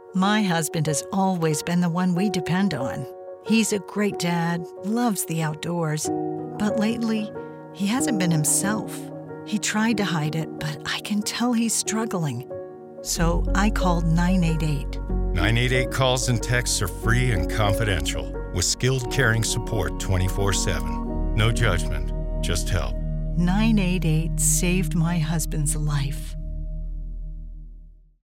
My husband has always been the one we depend on. He's a great dad, loves the outdoors, but lately, he hasn't been himself. He tried to hide it, but I can tell he's struggling. So I called 988. 988 calls and texts are free and confidential, with skilled caring support 24/7. No judgment, just help. 988 saved my husband's life.